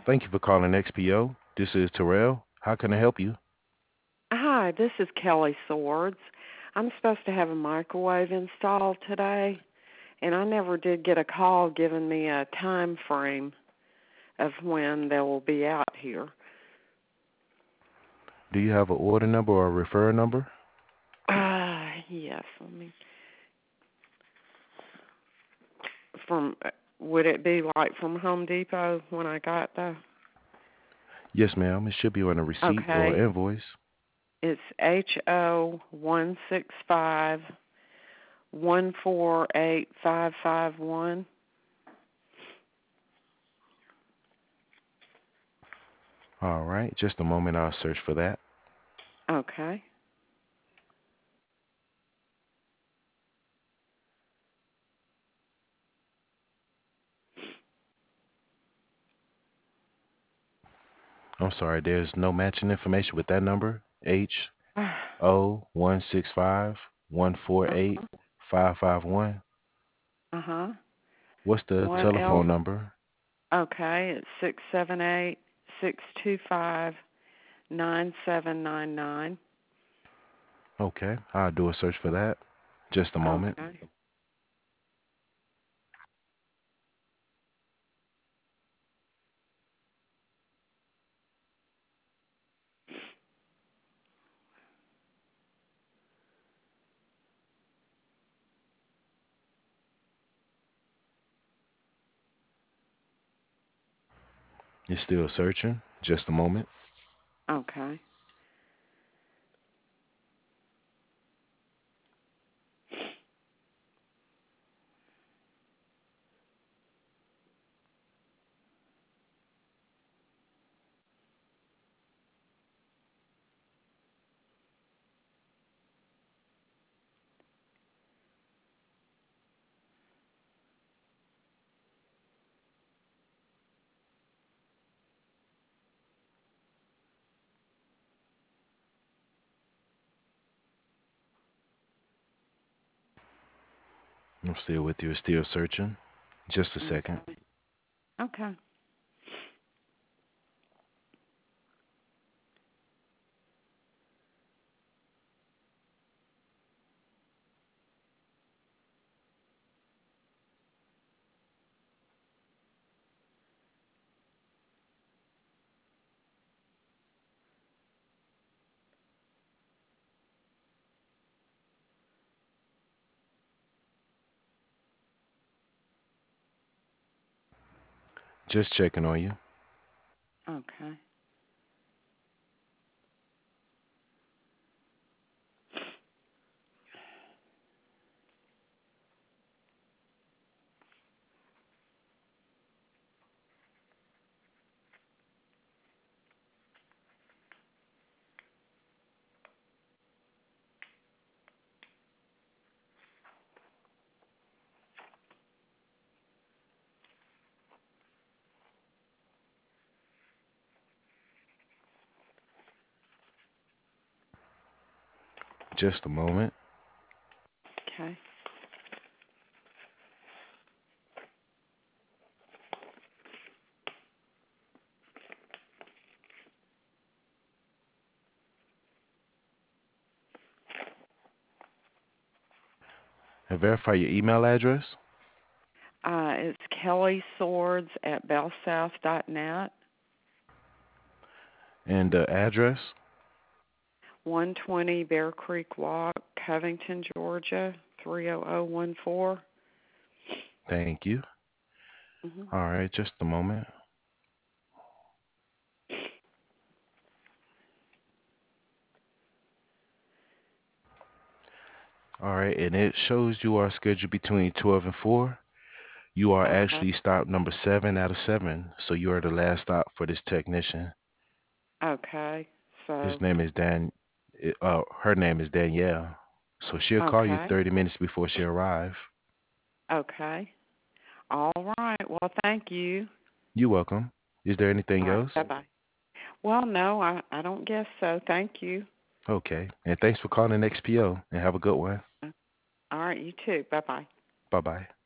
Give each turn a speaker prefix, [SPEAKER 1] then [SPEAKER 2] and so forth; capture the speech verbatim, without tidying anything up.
[SPEAKER 1] Thank you for calling X P O. This is Terrell. How can I help you?
[SPEAKER 2] Hi, this is Kelly Swords. I'm supposed to have a microwave installed today, and I never did get a call giving me a time frame of when they will be out here.
[SPEAKER 1] Do you have an order number or a referral number?
[SPEAKER 2] Uh, yes, let me. From would it be like from Home Depot when I got the?
[SPEAKER 1] Yes, ma'am. It should be on a receipt or
[SPEAKER 2] Okay,
[SPEAKER 1] invoice.
[SPEAKER 2] it's H O one six five one four eight five five one.
[SPEAKER 1] All right. Just a moment. I'll search for that.
[SPEAKER 2] Okay.
[SPEAKER 1] I'm sorry. There's no matching information with that number. H O one six five one four eight five five one.
[SPEAKER 2] Uh huh.
[SPEAKER 1] What's the
[SPEAKER 2] What else?
[SPEAKER 1] telephone number?
[SPEAKER 2] Okay, it's six seven eight six two five nine seven nine nine.
[SPEAKER 1] Okay. I'll do a search for that. Just a moment.
[SPEAKER 2] Okay.
[SPEAKER 1] You're still searching. Just a moment.
[SPEAKER 2] Okay.
[SPEAKER 1] I'm still with you. Still searching. Just a second.
[SPEAKER 2] Okay. Okay.
[SPEAKER 1] Just checking on you.
[SPEAKER 2] Okay.
[SPEAKER 1] Just a moment.
[SPEAKER 2] Okay.
[SPEAKER 1] And verify your email address
[SPEAKER 2] Uh, it's Kelly Swords at bellsouth dot net.
[SPEAKER 1] and the address.
[SPEAKER 2] one twenty Bear Creek Walk, Covington, Georgia, three oh oh one four.
[SPEAKER 1] Thank you.
[SPEAKER 2] Mhm.
[SPEAKER 1] All right, just a moment. All right, and it shows you are scheduled between twelve and four. You are
[SPEAKER 2] Okay.
[SPEAKER 1] actually stop number seven out of seven, so you are the last stop for this technician.
[SPEAKER 2] Okay.
[SPEAKER 1] His
[SPEAKER 2] So.
[SPEAKER 1] name is Dan. Uh, her name is Danielle. So she'll call you
[SPEAKER 2] Okay.
[SPEAKER 1] thirty minutes before she arrive.
[SPEAKER 2] Okay. All right. Well, thank you.
[SPEAKER 1] You're welcome. Is there anything
[SPEAKER 2] All right.
[SPEAKER 1] else?
[SPEAKER 2] Bye bye. Well, no, I, I don't guess so. Thank you.
[SPEAKER 1] Okay. And thanks for calling X P O and have a good one.
[SPEAKER 2] All right, you too. Bye bye.
[SPEAKER 1] Bye bye.